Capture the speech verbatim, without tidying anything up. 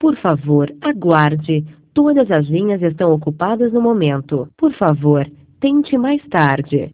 Por favor, aguarde. Todas as linhas estão ocupadas no momento. Por favor, tente mais tarde.